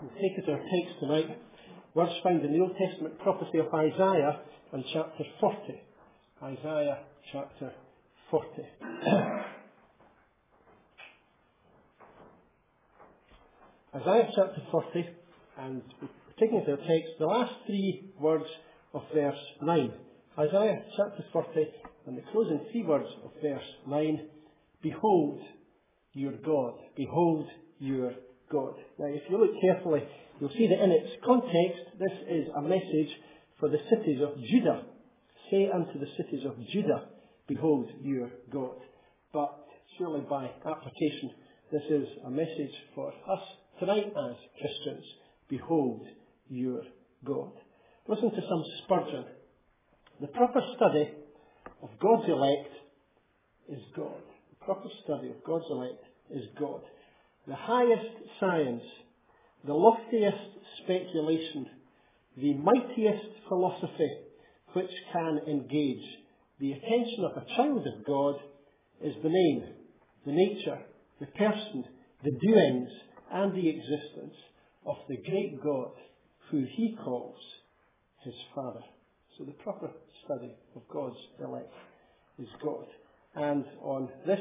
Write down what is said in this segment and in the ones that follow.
We'll take as our text tonight words found in the Old Testament prophecy of Isaiah and chapter 40. Isaiah chapter 40. Isaiah chapter 40, and we're taking as our text the last three words of verse 9. Isaiah chapter 40, and the closing three words of verse 9. Behold your God. Behold your God. Now, if you look carefully, you'll see that in its context, this is a message for the cities of Judah. Say unto the cities of Judah, behold your God. But surely by application, this is a message for us tonight as Christians. Behold your God. Listen to some Spurgeon. The proper study of God's elect is God. The proper study of God's elect is God. The highest science, the loftiest speculation, the mightiest philosophy which can engage the attention of a child of God is the name, the nature, the person, the doings and the existence of the great God who he calls his Father. So the proper study of God's elect is God. And on this,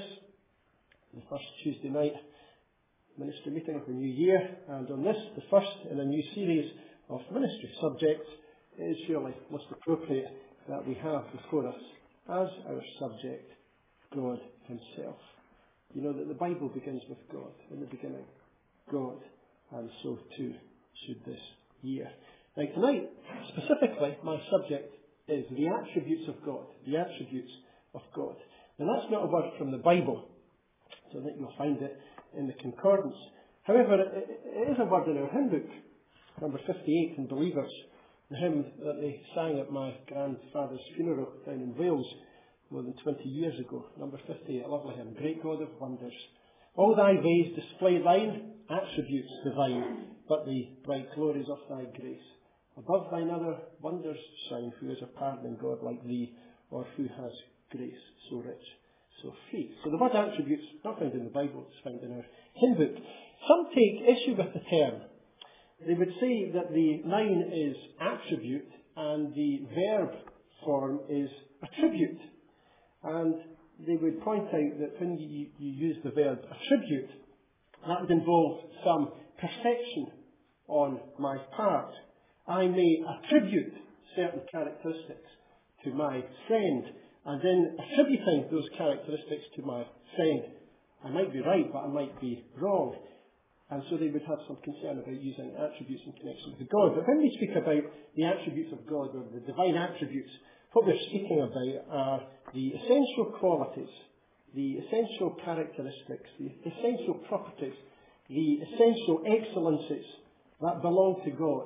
the first Tuesday night ministry meeting of the new year, and on this, the first in a new series of ministry subjects, it is surely most appropriate that we have before us as our subject God himself. You know that the Bible begins with God. In the beginning, God, and so too should this year. Now tonight, specifically, my subject is the attributes of God. The attributes of God. Now that's not a word from the Bible, so that you'll find it in the concordance. However, it is a word in our hymn book, number 58 in Believers, the hymn that they sang at my grandfather's funeral down in Wales more than 20 years ago. Number 58, a lovely hymn. Great God of wonders, all thy ways display thine attributes divine, but the bright glories of thy grace. Above thine other wonders shine, who is a pardoning God like thee, or who has grace so rich, so free. So the word attributes, not found in the Bible, it's found in our hymn book. Some take issue with the term. They would say that the noun is attribute and the verb form is attribute. And they would point out that when you use the verb attribute, that would involve some perception on my part. I may attribute certain characteristics to my friend, and in attributing those characteristics to my friend, I might be right, but I might be wrong. And so they would have some concern about using attributes in connection with God. But when we speak about the attributes of God, or the divine attributes, what we're speaking about are the essential qualities, the essential characteristics, the essential properties, the essential excellences that belong to God.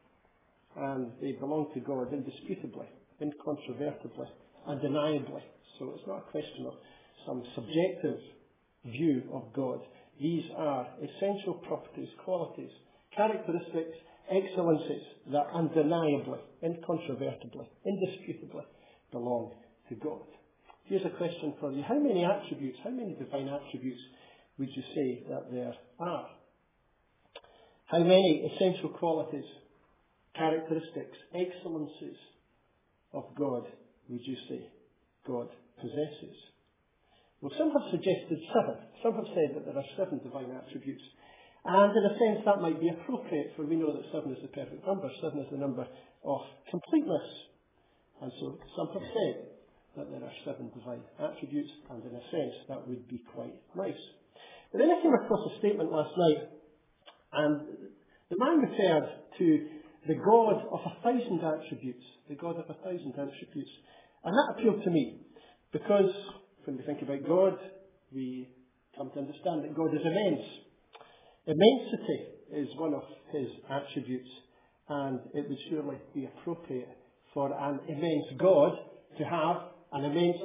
And they belong to God indisputably, incontrovertibly, undeniably. So it's not a question of some subjective view of God. These are essential properties, qualities, characteristics, excellences that undeniably, incontrovertibly, indisputably belong to God. Here's a question for you. How many attributes, how many divine attributes would you say that there are? How many essential qualities, characteristics, excellences of God would you say God possesses? Well, some have suggested 7. Some have said that there are 7 divine attributes. And in a sense that might be appropriate, for we know that 7 is the perfect number. 7 is the number of completeness. And so some have said that there are 7 divine attributes, and in a sense that would be quite nice. But then I came across a statement last night, and the man referred to the God of 1,000 attributes. The God of 1,000 attributes. And that appealed to me, because when we think about God, we come to understand that God is immense. Immensity is one of his attributes, and it would surely be appropriate for an immense God to have an immense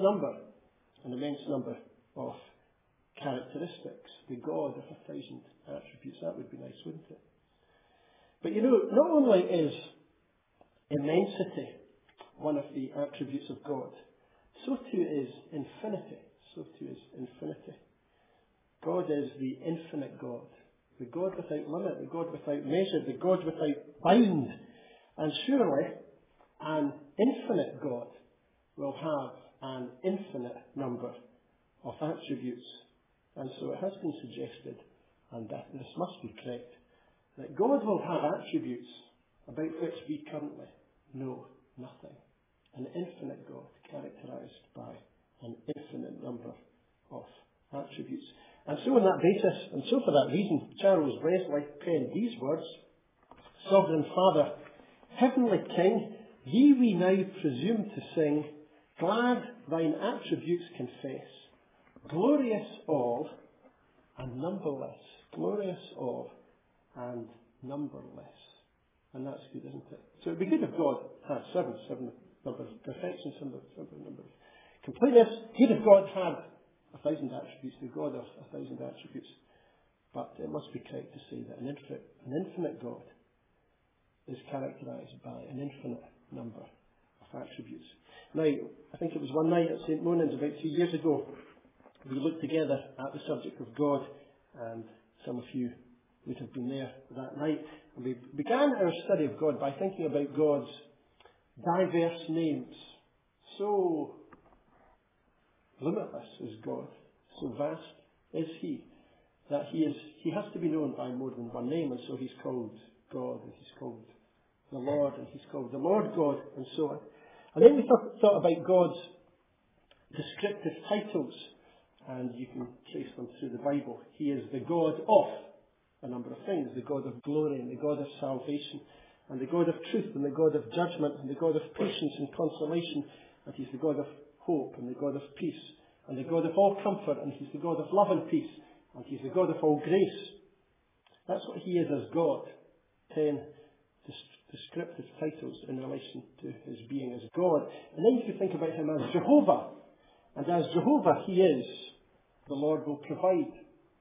number of characteristics. The God of 1,000 attributes. That would be nice, wouldn't it? But you know, not only is immensity one of the attributes of God, so too is infinity. So too is infinity. God is the infinite God, the God without limit, the God without measure, the God without bound. And surely an infinite God will have an infinite number of attributes. And so it has been suggested, and that this must be correct, that God will have attributes about which we currently know nothing. An infinite God characterized by an infinite number of attributes. And so on that basis, and so for that reason, Charles Wesley penned these words: Sovereign Father, Heavenly King, thee we now presume to sing, glad thine attributes confess, glorious all and numberless. Glorious all and numberless. And that's good, isn't it? So it would be good if God had seven numbers of perfection, seven numbers of completeness. Good if God had 1,000 attributes, the God of 1,000 attributes. But it must be correct to say that an infinite God is characterized by an infinite number of attributes. Now, I think it was one night at St. Monans about 2 years ago, we looked together at the subject of God, and some of you would have been there that night. And we began our study of God by thinking about God's diverse names. So limitless is God, so vast is He, that He has to be known by more than one name, and so He's called God, and He's called the Lord, and He's called the Lord God, and so on. And then we thought about God's descriptive titles, and you can trace them through the Bible. He is the God of a number of things: the God of glory, and the God of salvation, and the God of truth, and the God of judgment, and the God of patience and consolation, and He's the God of hope, and the God of peace, and the God of all comfort, and He's the God of love and peace, and He's the God of all grace. That's what He is as God. 10 descriptive titles in relation to His being as God. And then you can think about Him as Jehovah. And as Jehovah, He is the Lord will provide.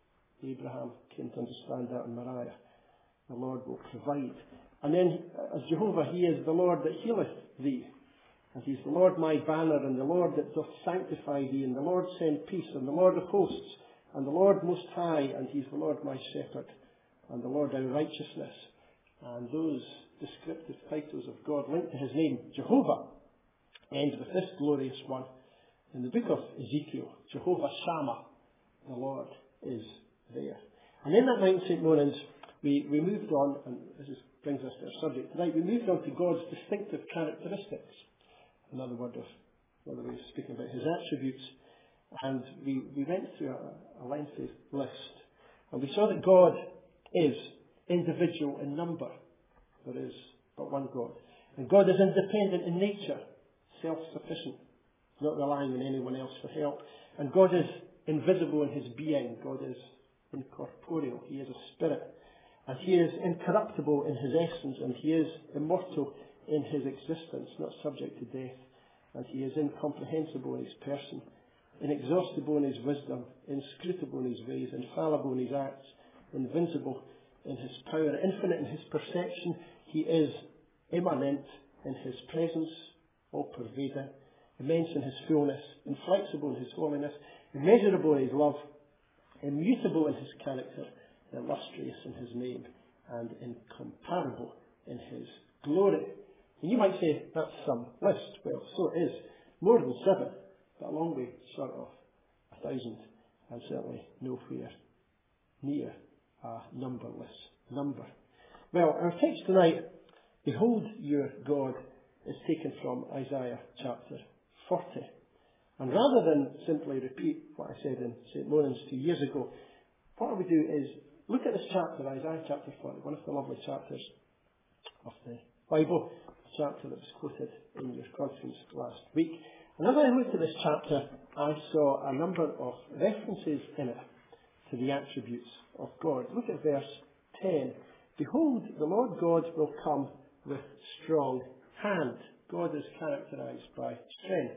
Abraham came to understand that in Moriah. The Lord will provide. And then as Jehovah, He is the Lord that healeth thee. And He's the Lord my banner, and the Lord that doth sanctify thee, and the Lord send peace, and the Lord of hosts, and the Lord most high, and He's the Lord my shepherd, and the Lord our righteousness. And those descriptive titles of God linked to His name, Jehovah, end with this glorious one. In the book of Ezekiel, Jehovah Shammah, the Lord is there. And in that night, St. Monans, we moved on, and this brings us to our subject tonight, we moved on to God's distinctive characteristics. Another way of speaking about His attributes. And we went through a lengthy list. And we saw that God is individual in number. There is but one God. And God is independent in nature, self-sufficient, not relying on anyone else for help. And God is invisible in His being. God is incorporeal. He is a spirit. And He is incorruptible in His essence. And He is immortal in His existence, not subject to death. And He is incomprehensible in His person, inexhaustible in His wisdom, inscrutable in His ways, infallible in His acts, invincible in His power, infinite in His perception. He is immanent in His presence, all-pervading, immense in His fullness, inflexible in His holiness, immeasurable in His love, immutable in His character, illustrious in His name, and incomparable in His glory. And you might say, that's some list. Well, so it is. More than 7, but a long way short of 1,000, and certainly nowhere near a numberless number. Well, our text tonight, Behold your God, is taken from Isaiah chapter 40. And rather than simply repeat what I said in St. Monans 2 years ago, what I would do is look at this chapter, Isaiah chapter 40, one of the lovely chapters of the Bible, a chapter that was quoted in your conference last week. And as I looked at this chapter, I saw a number of references in it to the attributes of God. Look at verse 10. Behold, the Lord God will come with strong hand. God is characterized by strength.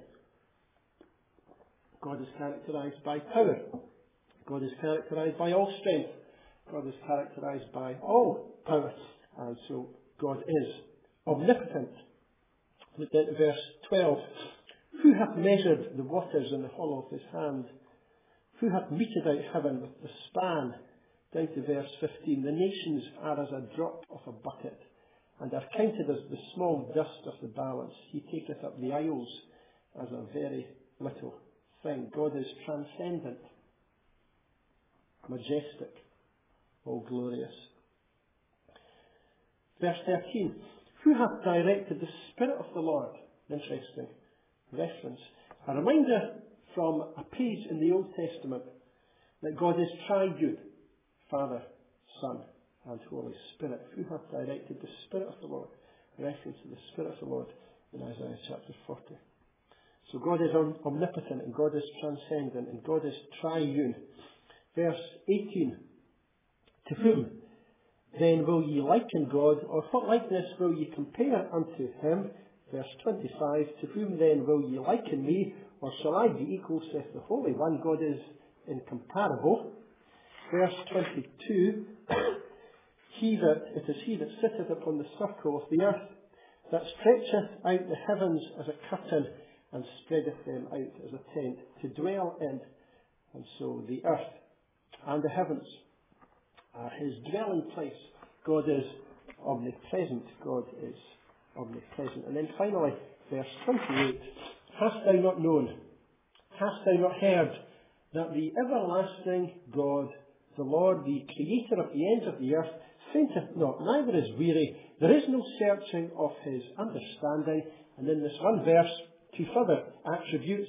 God is characterized by power. God is characterized by all strength. God is characterized by all power. And so God is omnipotent. Look at verse 12. Who hath measured the waters in the hollow of His hand? Who hath meted out heaven with the span? Down to verse 15. The nations are as a drop of a bucket, and are counted as the small dust of the balance. He taketh up the isles as a very little thing. God is transcendent, majestic, all glorious. Verse 13. Who hath directed the Spirit of the Lord? Interesting reference. A reminder from a page in the Old Testament that God is triune, Father, Son, and Holy Spirit. Who hath directed the Spirit of the Lord? Reference to the Spirit of the Lord in Isaiah chapter 40. So God is omnipotent, and God is transcendent, and God is triune. Verse 18. To whom then will ye liken God, or what likeness will ye compare unto him? Verse 25. To whom then will ye liken me, or shall I be equal, saith the Holy One? God is incomparable. Verse 22. It is he that sitteth upon the circle of the earth, that stretcheth out the heavens as a curtain, and spreadeth them out as a tent, to dwell in. And so the earth and the heavens are his dwelling place. God is omnipresent. God is omnipresent. And then finally, verse 28. Hast thou not known, hast thou not heard, that the everlasting God, the Lord, the creator of the ends of the earth, fainteth not, neither is weary. There is no searching of his understanding. And in this one verse, two further attributes.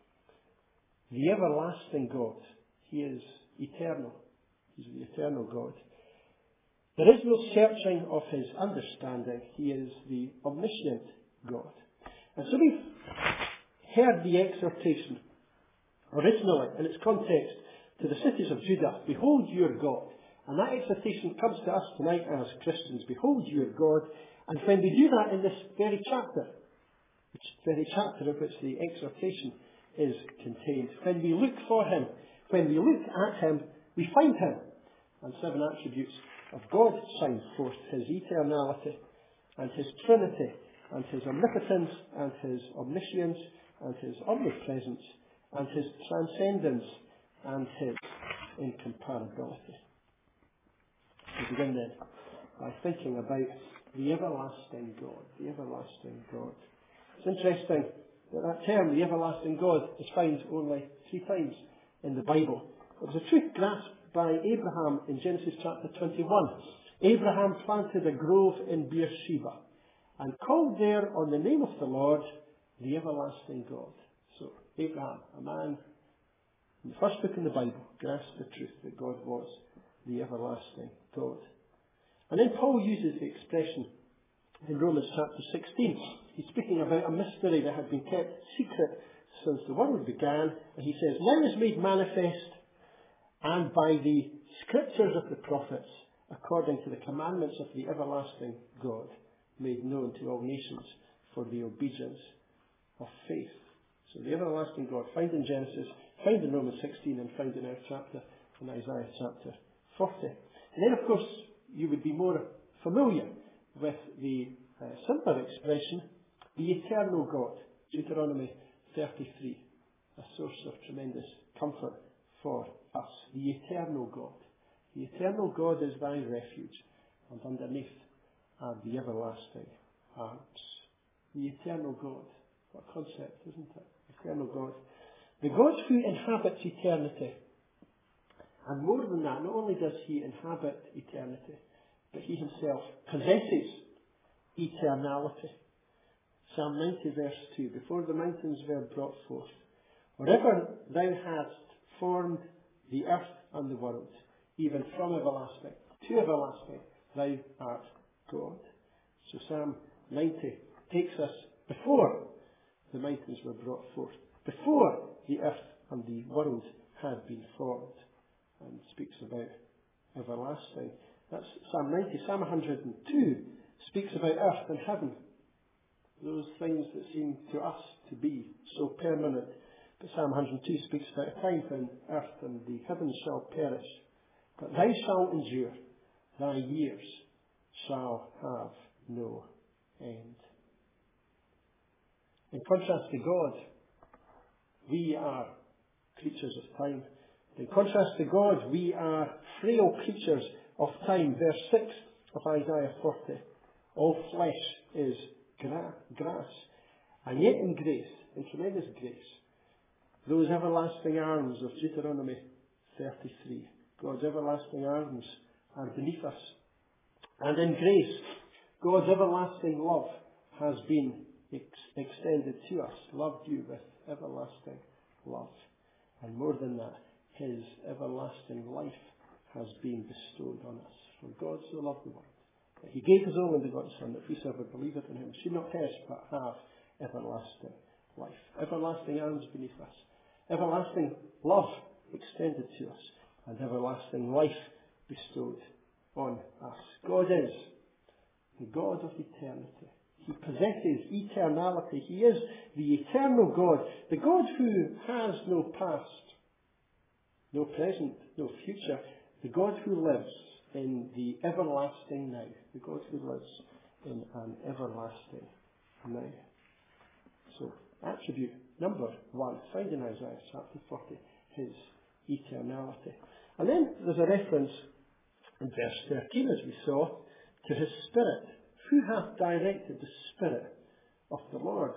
The everlasting God. He is eternal. He's the eternal God. There is no searching of his understanding. He is the omniscient God. And so we've heard the exhortation originally in its context to the cities of Judah. Behold your God. And that exhortation comes to us tonight as Christians. Behold your God. And when we do that in this very chapter, in which the exhortation is contained, when we look for him, when we look at him, we find him. And 7 attributes of God shine forth: his eternality, and his trinity, and his omnipotence, and his omniscience, and his omnipresence, and his transcendence, and his incomparability. We begin then by thinking about the everlasting God. The everlasting God. It's interesting that that term, the everlasting God, is found only 3 times in the Bible. It was a truth grasped by Abraham in Genesis chapter 21. Abraham planted a grove in Beersheba and called there on the name of the Lord, the everlasting God. So Abraham, a man in the first book in the Bible, grasped the truth that God was the everlasting God. And then Paul uses the expression in Romans chapter 16. He's speaking about a mystery that had been kept secret since the world began. And he says, now is made manifest, and by the scriptures of the prophets, according to the commandments of the everlasting God, made known to all nations for the obedience of faith. So the everlasting God, found in Genesis, found in Romans 16, and found in our chapter, in Isaiah chapter 40. And then, of course, you would be more familiar with the simpler expression, the eternal God, Deuteronomy 33, a source of tremendous comfort for us. The eternal God. The eternal God is thy refuge, and underneath are the everlasting arms. The eternal God. What a concept, isn't it? Eternal God. The God who inhabits eternity. And more than that, not only does he inhabit eternity, but he himself possesses eternality. Psalm 90 verse 2, before the mountains were brought forth, wherever thou hadst formed the earth and the world, even from everlasting to everlasting, thou art God. So Psalm 90 takes us before the mountains were brought forth, before the earth and the world had been formed, and speaks about everlasting. That's Psalm 90. Psalm 102 speaks about earth and heaven, those things that seem to us to be so permanent. But Psalm 102 speaks about a time when earth and the heavens shall perish, but thou shalt endure, thy years shall have no end. In contrast to God, we are creatures of time. In contrast to God, we are frail creatures of time. Verse 6 of Isaiah 40. All flesh is grass. And yet in grace, in tremendous grace, those everlasting arms of Deuteronomy 33, God's everlasting arms are beneath us. And in grace, God's everlasting love has been extended to us, loved you with everlasting love. And more than that, His everlasting life has been bestowed on us. For God so loved the world, that He gave His only begotten Son, that whosoever believeth in Him should not perish but have everlasting life. Everlasting arms beneath us, everlasting love extended to us, and everlasting life bestowed on us. God is the God of eternity. He possesses eternality. He is the eternal God, the God who has no past, no present, no future, the God who lives in the everlasting now, the God who lives in an everlasting now. So, attribute number 1, found in Isaiah chapter 40, His eternality. And then there's a reference in verse 13, as we saw, to His Spirit. Who hath directed the Spirit of the Lord?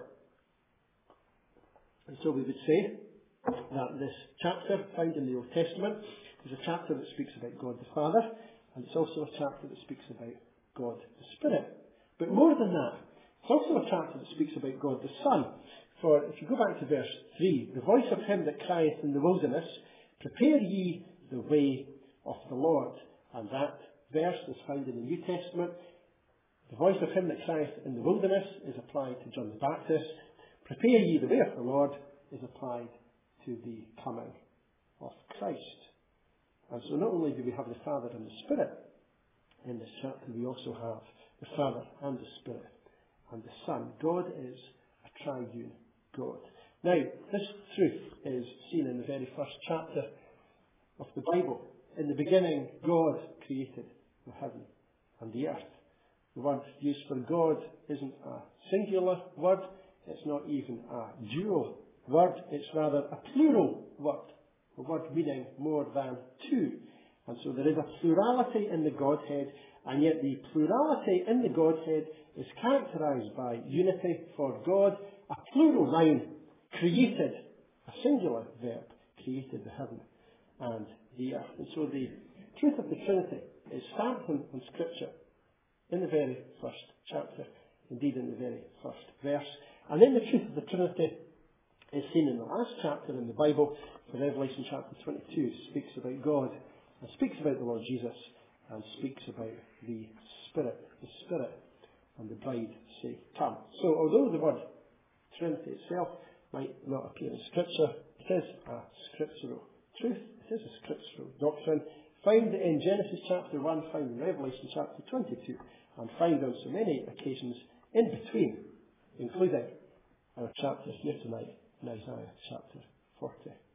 And so we would say that this chapter found in the Old Testament is a chapter that speaks about God the Father, and it's also a chapter that speaks about God the Spirit. But more than that, it's also a chapter that speaks about God the Son. For if you go back to verse 3, the voice of him that crieth in the wilderness, prepare ye the way of the Lord. And that verse is found in the New Testament. The voice of him that crieth in the wilderness is applied to John the Baptist. Prepare ye the way of the Lord is applied to the coming of Christ. And so not only do we have the Father and the Spirit in this chapter, we also have the Father and the Spirit and the Son. God is a triune God. Now, this truth is seen in the very first chapter of the Bible. In the beginning, God created the heaven and the earth. The word used for God isn't a singular word. It's not even a dual word. It's rather a plural word. A word meaning more than two. And so there is a plurality in the Godhead, and yet the plurality in the Godhead is characterized by unity. For God, a plural noun, created, a singular verb, created the heaven and the earth. And so the truth of the Trinity is stamped on Scripture in the very first chapter, indeed in the very first verse. And then the truth of the Trinity is seen in the last chapter in the Bible, for Revelation chapter 22 speaks about God, and speaks about the Lord Jesus, and speaks about the Spirit and the bride say, come. So although the word Trinity itself might not appear in Scripture, it is a scriptural truth, it is a scriptural doctrine, found in Genesis chapter 1, found in Revelation chapter 22, and found on so many occasions in between, including our chapter here tonight in Isaiah chapter 40.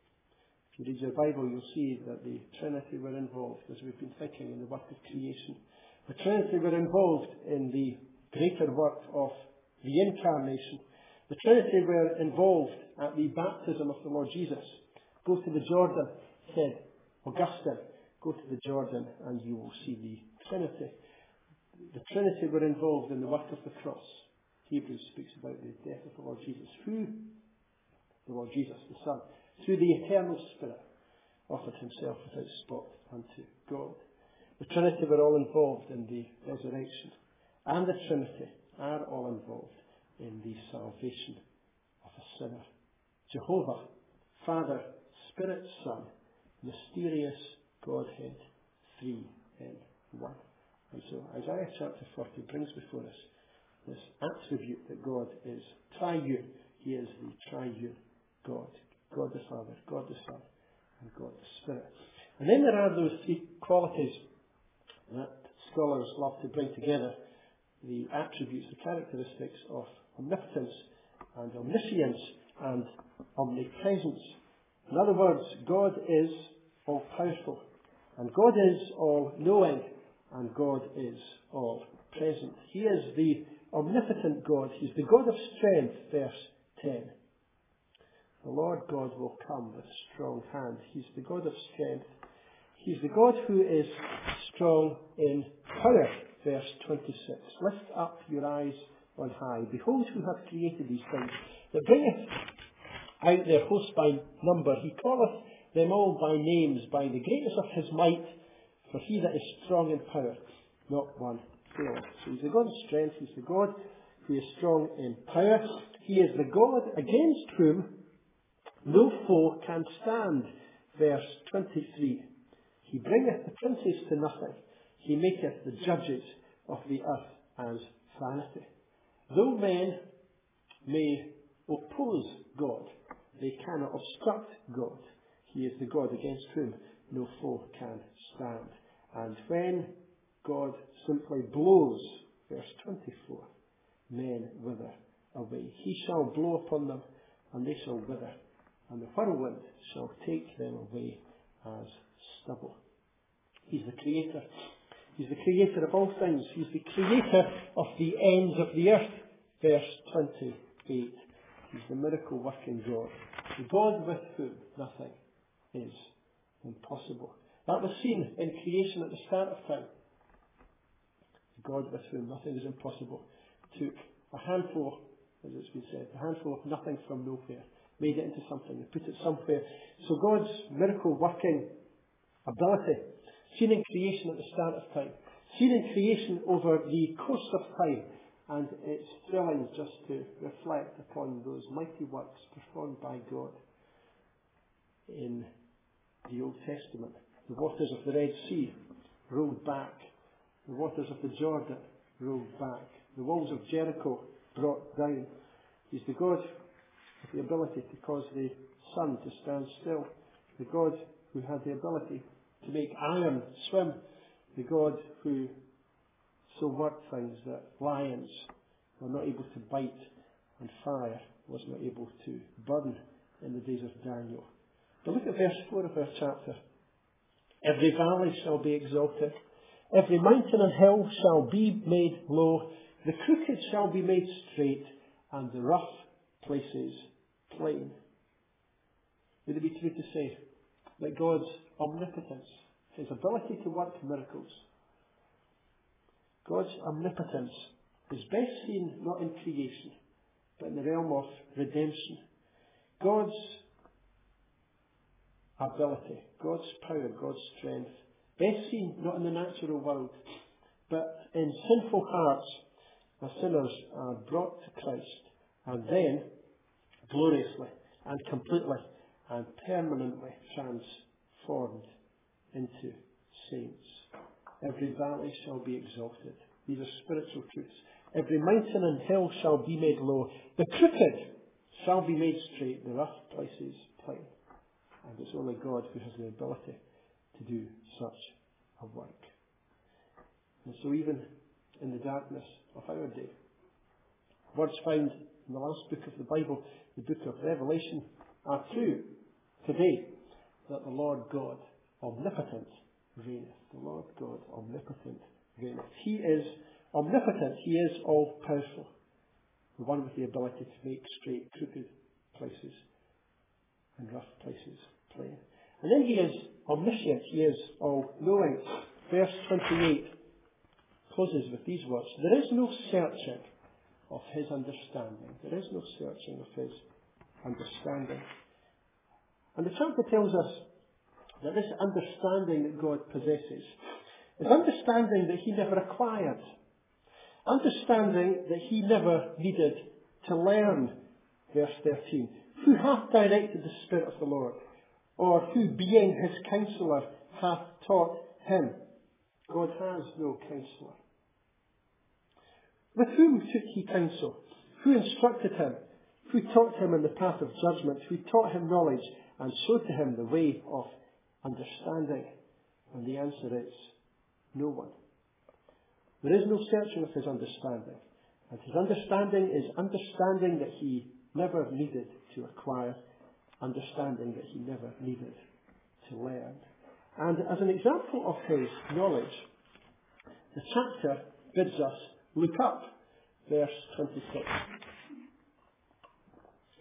If you read your Bible, you'll see that the Trinity were involved, as we've been thinking, in the work of creation. The Trinity were involved in the greater work of the incarnation. The Trinity were involved at the baptism of the Lord Jesus. Go to the Jordan, said Augustine. Go to the Jordan and you will see the Trinity. The Trinity were involved in the work of the cross. Hebrews speaks about the death of the Lord Jesus. Who? The Lord Jesus, the Son, through the eternal Spirit, offered himself without spot unto God. The Trinity were all involved in the resurrection. And the Trinity are all involved in the salvation of a sinner. Jehovah, Father, Spirit, Son, mysterious Godhead, 3 in 1. And so Isaiah chapter 40 brings before us this attribute that God is triune. He is the triune God. God the Father, God the Son, and God the Spirit. And then there are those three qualities that scholars love to bring together. The attributes, the characteristics of omnipotence and omniscience and omnipresence. In other words, God is all-powerful, and God is all-knowing, and God is all-present. He is the omnipotent God. He's the God of strength, verse 10. The Lord God will come with strong hand. He's the God of strength. He's the God who is strong in power. Verse 26. Lift up your eyes on high. Behold who hath created these things, that bringeth out their host by number. He calleth them all by names, by the greatness of his might. For he that is strong in power, not one faileth. So he's the God of strength. He's the God who is strong in power. He is the God against whom no foe can stand. Verse 23. He bringeth the princes to nothing. He maketh the judges of the earth as vanity. Though men may oppose God, they cannot obstruct God. He is the God against whom no foe can stand. And when God simply blows, verse 24, men wither away. He shall blow upon them, and they shall wither, and the whirlwind shall take them away as stubble. He's the Creator. He's the Creator of all things. He's the Creator of the ends of the earth. Verse 28. He's the miracle working God. The God with whom nothing is impossible. That was seen in creation at the start of time. The God with whom nothing is impossible took a handful, as it's been said, a handful of nothing from nowhere, made it into something and put it somewhere. So God's miracle working ability, seen in creation at the start of time, seen in creation over the course of time, and it's thrilling just to reflect upon those mighty works performed by God in the Old Testament. The waters of the Red Sea rolled back. The waters of the Jordan rolled back. The walls of Jericho brought down. He's the God with the ability to cause the sun to stand still. The God who had the ability to make iron swim. The God who so worked things that lions were not able to bite and fire was not able to burn in the days of Daniel. But look at verse 4 of our chapter. Every valley shall be exalted. Every mountain and hill shall be made low. The crooked shall be made straight, and the rough places plain. Would it be true to say that God's omnipotence, his ability to work miracles, God's omnipotence is best seen not in creation, but in the realm of redemption. God's ability, God's power, God's strength, best seen not in the natural world, but in sinful hearts where sinners are brought to Christ, and then gloriously and completely and permanently transformed into saints. Every valley shall be exalted. These are spiritual truths. Every mountain and hill shall be made low. The crooked shall be made straight. The rough places plain. And it's only God who has the ability to do such a work. And so even in the darkness of our day, words found in the last book of the Bible, the book of Revelation, are true today, that the Lord God omnipotent reigneth. The Lord God omnipotent reigneth. He is omnipotent. He is all-powerful. The one with the ability to make straight, crooked places and rough places plain. And then he is omniscient. He is all-knowing. Verse 28 closes with these words. There is no searching of his understanding. There is no searching of his understanding. And the chapter tells us that this understanding that God possesses is understanding that he never acquired. Understanding that he never needed to learn. Verse 13. Who hath directed the Spirit of the Lord? Or who, being his counsellor, hath taught him? God has no counsellor. With whom took he counsel? Who instructed him? Who taught him in the path of judgment? Who taught him knowledge and showed to him the way of understanding? And the answer is, no one. There is no searching of his understanding. And his understanding is understanding that he never needed to acquire, understanding that he never needed to learn. And as an example of his knowledge, the chapter bids us look up. Verse 26.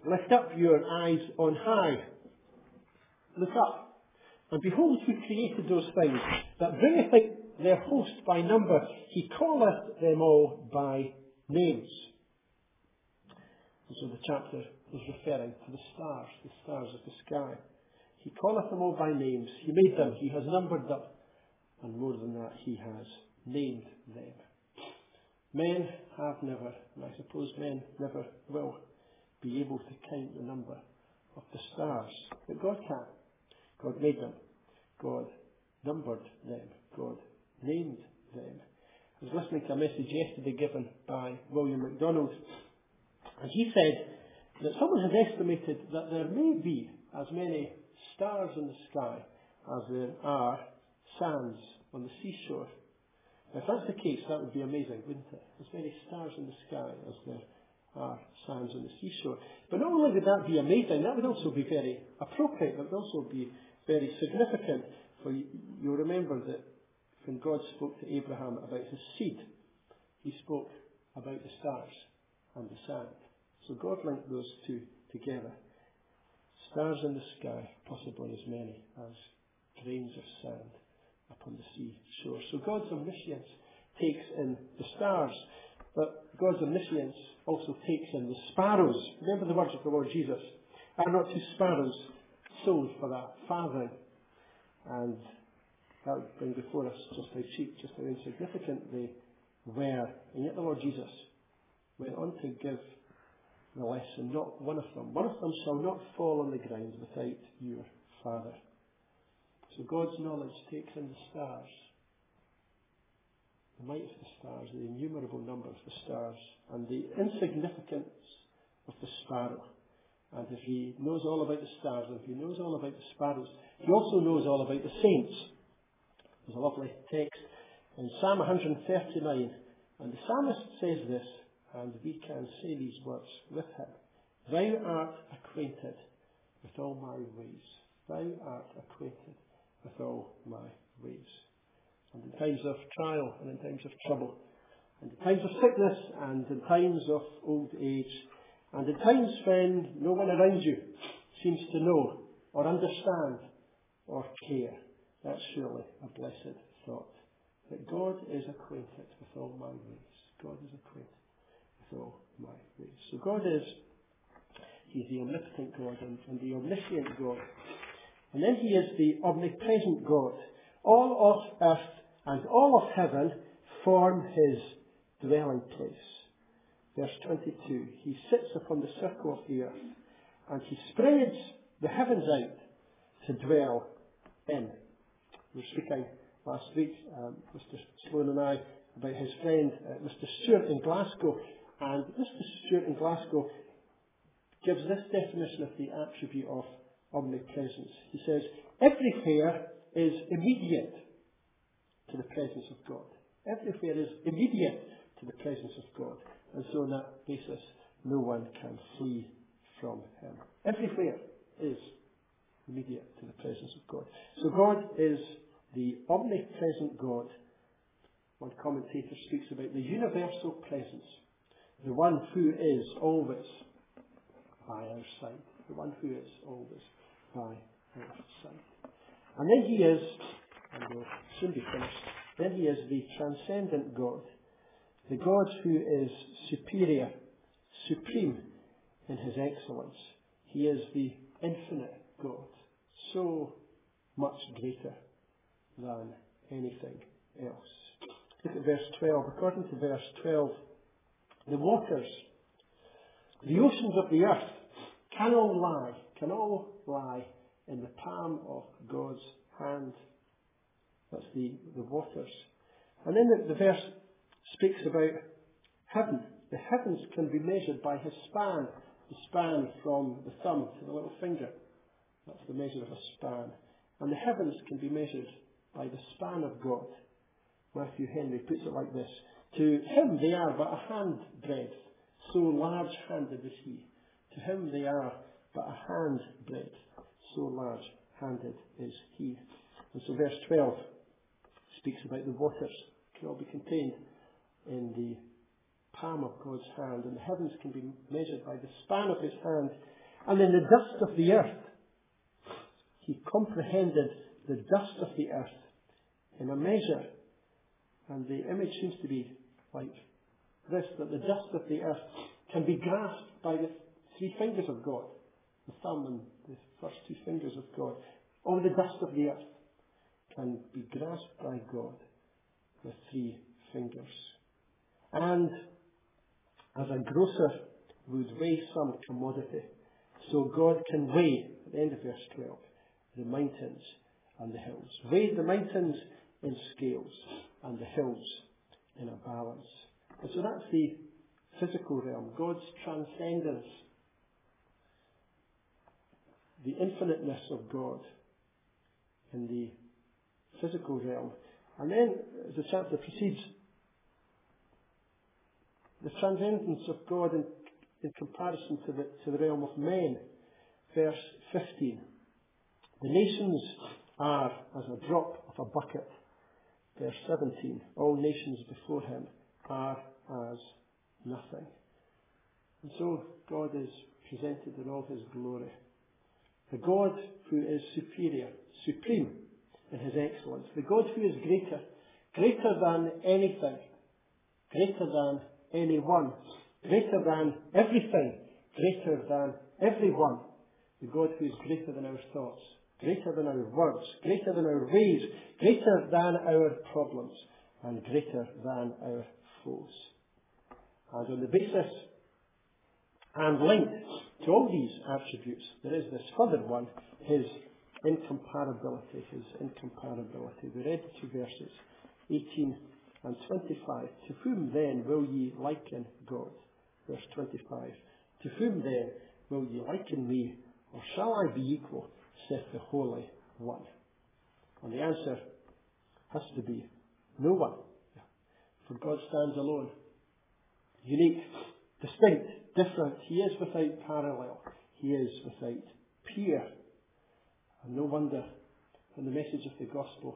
Lift up your eyes on high. Look up. And behold, he created those things that bringeth out their host by number. He calleth them all by names. And so the chapter is referring to the stars of the sky. He calleth them all by names. He made them. He has numbered them. And more than that, he has named them. Men have never, and I suppose men never will, be able to count the number of the stars. But God can. God made them. God numbered them. God named them. I was listening to a message yesterday given by William MacDonald, and he said that someone has estimated that there may be as many stars in the sky as there are sands on the seashore. Now, if that's the case, that would be amazing, wouldn't it? As many stars in the sky as there are sands on the seashore. But not only would that be amazing, that would also be very appropriate. That would also be very significant. For you'll remember that when God spoke to Abraham about his seed, he spoke about the stars and the sand. So God linked those two together. Stars in the sky, possibly as many as grains of sand upon the sea shore. So God's omniscience takes in the stars, but God's omniscience also takes in the sparrows. Remember the words of the Lord Jesus. Are not two sparrows sold for a farthing? And that would bring before us just how cheap, just how insignificant they were. And yet the Lord Jesus went on to give the lesson, not one of them shall not fall on the ground without your Father. So God's knowledge takes in the stars, the might of the stars, the innumerable number of the stars, and the insignificance of the sparrow. And if he knows all about the stars, and if he knows all about the sparrows, he also knows all about the saints. There's a lovely text in Psalm 139, and the psalmist says this, and we can say these words with him. Thou art acquainted with all my ways. Thou art acquainted with all my ways. And in times of trial, and in times of trouble, and in times of sickness, and in times of old age, and in times when no one around you seems to know, or understand, or care, that's surely a blessed thought. That God is acquainted with all my ways. God is acquainted with all my ways. So God is, He's the omnipotent God and the omniscient God. And then He is the omnipresent God. All of earth and all of heaven form His dwelling place. Verse 22, He sits upon the circle of the earth, and He spreads the heavens out to dwell in. We were speaking last week, Mr. Sloan and I, about his friend, Mr. Stewart in Glasgow. And Mr. Stewart in Glasgow gives this definition of the attribute of omnipresence. He says, everywhere is immediate to the presence of God. Everywhere is immediate to the presence of God. And so on that basis, no one can flee from Him. Everywhere is immediate to the presence of God. So God is the omnipresent God. One commentator speaks about the universal presence, the one who is always by our side, the one who is always by our side. And then He is, and we'll soon be finished, then He is the transcendent God, the God who is superior, supreme in His excellence. He is the infinite God, so much greater than anything else. Look at verse 12. According to verse 12, the waters, the oceans of the earth can all lie in the palm of God's hand. That's the waters. And then the verse speaks about heaven. The heavens can be measured by His span, the span from the thumb to the little finger. That's the measure of a span. And the heavens can be measured by the span of God. Matthew Henry puts it like this. To Him they are but a handbreadth, so large-handed is He. To Him they are but a handbreadth, so large-handed is He. And so verse 12 speaks about the waters can all be contained in the palm of God's hand, and the heavens can be measured by the span of his hand. And in the dust of the earth, he comprehended the dust of the earth in a measure. And the image seems to be like this, that the dust of the earth can be grasped by the three fingers of God, the thumb and the first two fingers of God. All the dust of the earth can be grasped by God with three fingers. And as a grocer would weigh some commodity, so God can weigh, at the end of verse 12, the mountains and the hills. Weigh the mountains in scales and the hills in a balance. And so that's the physical realm, God's transcendence, the infiniteness of God in the physical realm. And then, as the chapter proceeds, the transcendence of God in comparison to the realm of men. Verse 15. The nations are as a drop of a bucket. Verse 17. All nations before him are as nothing. And so God is presented in all his glory. The God who is superior, supreme in his excellence. The God who is greater, greater than anything, greater than anyone, greater than everything, greater than everyone. The God who is greater than our thoughts, greater than our words, greater than our ways, greater than our problems, and greater than our foes. And on the basis and linked to all these attributes, there is this further one, his incomparability. We read the two verses, 18 and 25. To whom then will ye liken God? Verse 25. To whom then will ye liken me? Or shall I be equal, saith the Holy One? And the answer has to be no one. For God stands alone. Unique, distinct, different. He is without parallel. He is without peer. And no wonder when the message of the gospel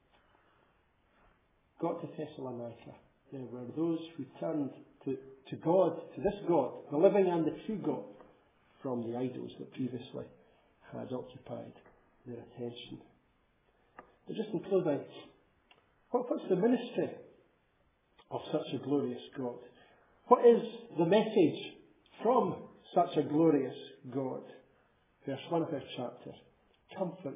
got to Thessalonica, there were those who turned to God, to this God, the living and the true God, from the idols that previously had occupied their attention. But just in closing, what's the ministry of such a glorious God? What is the message from such a glorious God? Verse 1 of our chapter. Comfort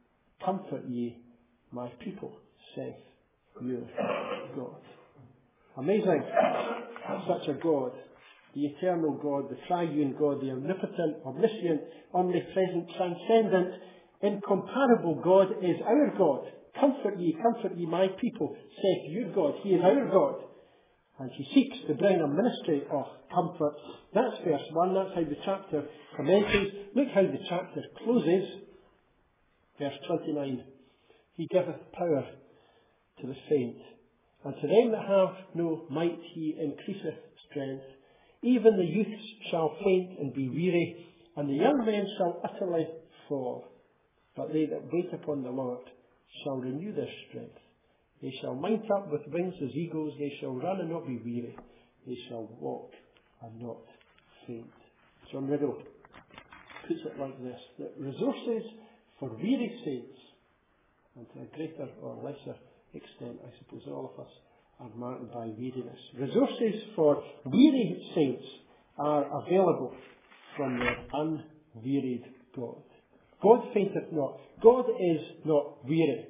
ye, my people, saith your God. Amazing that such a God, the eternal God, the triune God, the omnipotent, omniscient, omnipresent, transcendent, incomparable God is our God. Comfort ye, my people, saith your God. He is our God. And he seeks to bring a ministry of comfort. That's verse 1. That's how the chapter commences. Look how the chapter closes. Verse 29. He giveth power to the faint. And to them that have no might he increaseth strength. Even the youths shall faint and be weary, and the young men shall utterly fall. But they that wait upon the Lord shall renew their strength. They shall mount up with wings as eagles. They shall run and not be weary. They shall walk and not faint. John Riddle puts it like this, that resources for weary saints, and to a greater or lesser extent, I suppose all of us are marked by weariness. Resources for weary saints are available from their unwearied God. God fainteth not. God is not weary.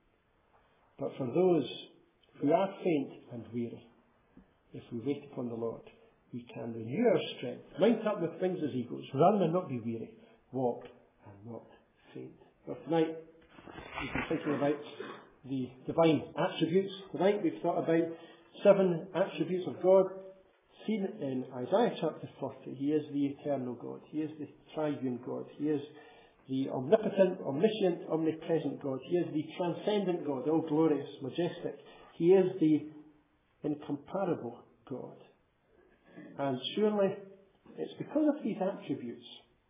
But for those who are faint and weary, if we wait upon the Lord, we can renew our strength, mount up with wings as eagles, run and not be weary, walk and not faint. But tonight, we've been thinking about the divine attributes. Tonight we've thought about 7 attributes of God seen in Isaiah chapter 40. He is the eternal God. He is the triune God. He is the omnipotent, omniscient, omnipresent God. He is the transcendent God, all glorious, majestic. He is the incomparable God. And surely it's because of these attributes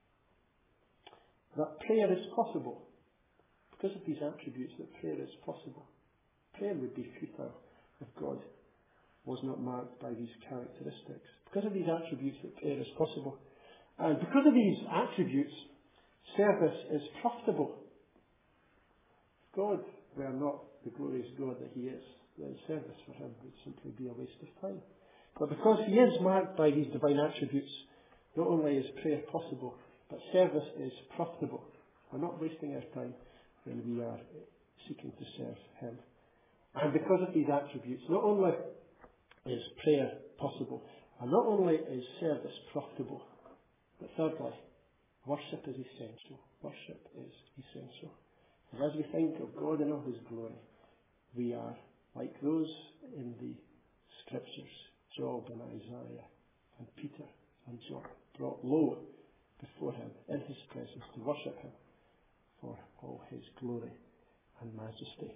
that prayer is possible. Because of these attributes that prayer is possible. Prayer would be futile if God was not marked by these characteristics. Because of these attributes that prayer is possible. And because of these attributes, service is profitable. If God were not the glorious God that he is, then service for him would simply be a waste of time. But because he is marked by these divine attributes, not only is prayer possible, but service is profitable. We're not wasting our time when we are seeking to serve him. And because of these attributes, not only is prayer possible, and not only is service profitable, but thirdly, worship is essential. Worship is essential. And as we think of God in all his glory, we are like those in the scriptures, Job and Isaiah and Peter and John, brought low before him in his presence to worship him for all his glory and majesty.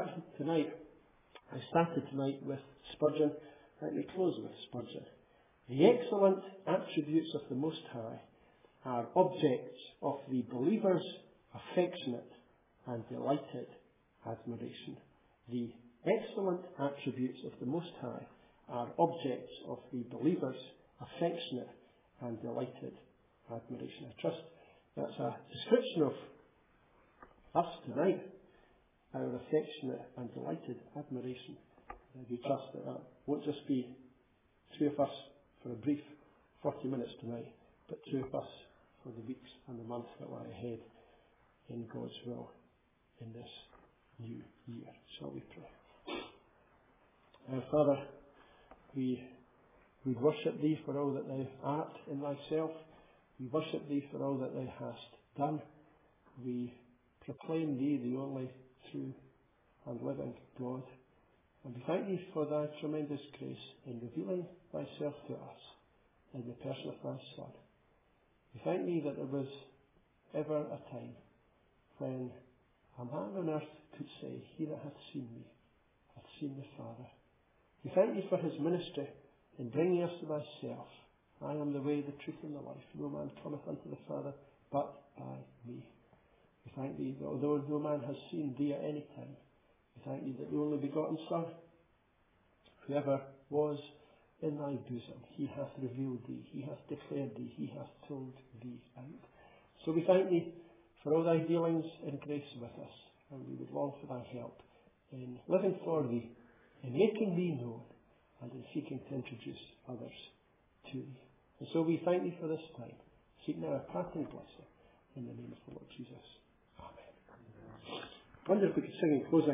I started tonight with Spurgeon. Let me close with Spurgeon. The excellent attributes of the Most High are objects of the believer's affectionate and delighted admiration. The excellent attributes of the Most High are objects of the believer's affectionate and delighted admiration. I trust that's a description of us tonight, our affectionate and delighted admiration. I do trust that won't just be two of us for a brief 40 minutes tonight, but two of us for the weeks and the months that lie ahead in God's will in this new year. Shall we pray? Father, we worship thee for all that thou art in thyself. We worship thee for all that thou hast done. We proclaim thee the only true and living God. And we thank thee for thy tremendous grace in revealing thyself to us in the person of thy Son. We thank thee that there was ever a time when a man on earth could say, he that hath seen me hath seen the Father. We thank thee for his ministry in bringing us to thyself. I am the way, the truth, and the life. No man cometh unto the Father but by me. We thank thee that although no man has seen thee at any time, we thank thee that the only begotten Son, whoever was in thy bosom, he hath revealed thee, he hath declared thee, he hath told thee out. So we thank thee for all thy dealings in grace with us, and we would long for thy help in living for thee, in making thee known, and in seeking to introduce others to thee. And so we thank thee for this time. Seek now a parting blessing in the name of the Lord Jesus. Amen. I wonder if we could sing in closing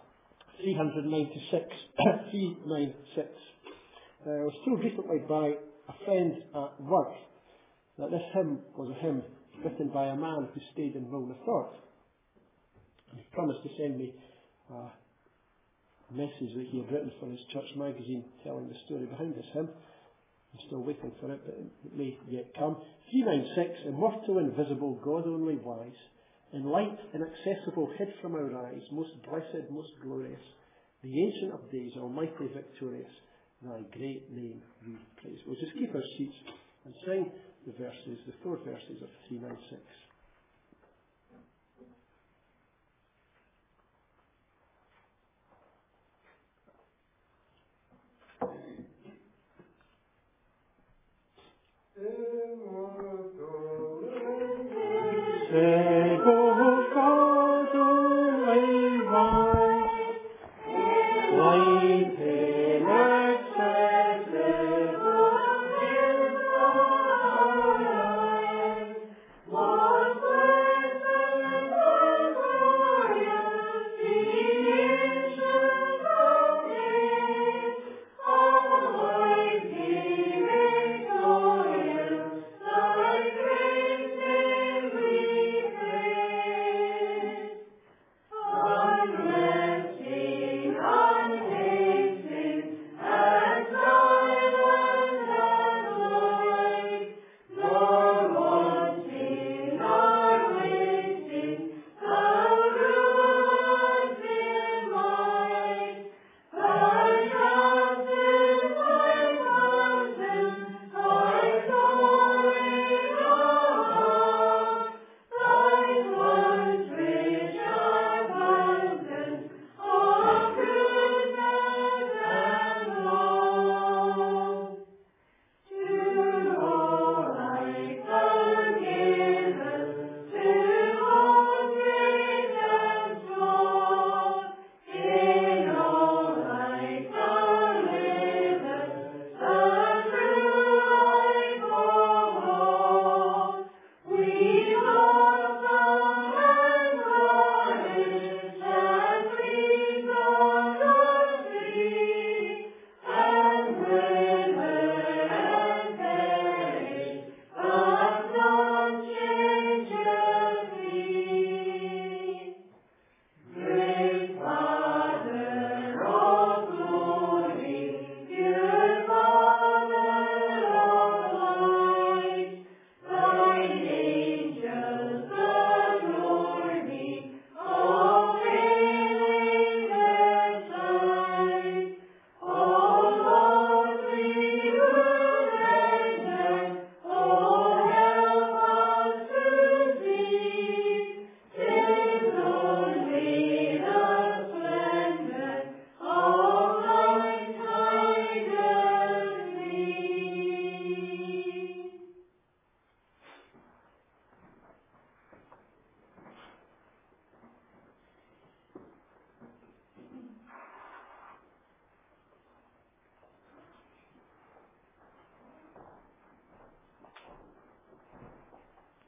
396. 396. I was told recently by a friend at work that this hymn was a hymn written by a man who stayed in Wilnathorpe. And he promised to send me a message that he had written for his church magazine telling the story behind this hymn. I'm still waiting for it, but it may yet come. 396. Immortal, invisible, God only wise, in light inaccessible, hid from our eyes, most blessed, most glorious, the Ancient of Days, almighty, victorious, thy great name we praise. We'll just keep our seats and sing the 4 verses of 396.